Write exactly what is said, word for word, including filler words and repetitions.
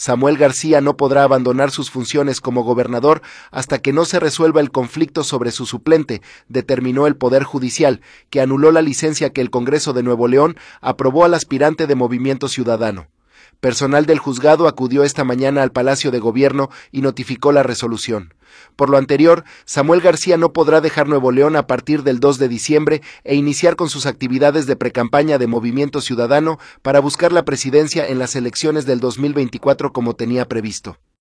Samuel García no podrá abandonar sus funciones como gobernador hasta que no se resuelva el conflicto sobre su suplente, determinó el Poder Judicial, que anuló la licencia que el Congreso de Nuevo León aprobó al aspirante de Movimiento Ciudadano. Personal del juzgado acudió esta mañana al Palacio de Gobierno y notificó la resolución. Por lo anterior, Samuel García no podrá dejar Nuevo León a partir del dos de diciembre e iniciar con sus actividades de precampaña de Movimiento Ciudadano para buscar la presidencia en las elecciones del dos mil veinticuatro como tenía previsto.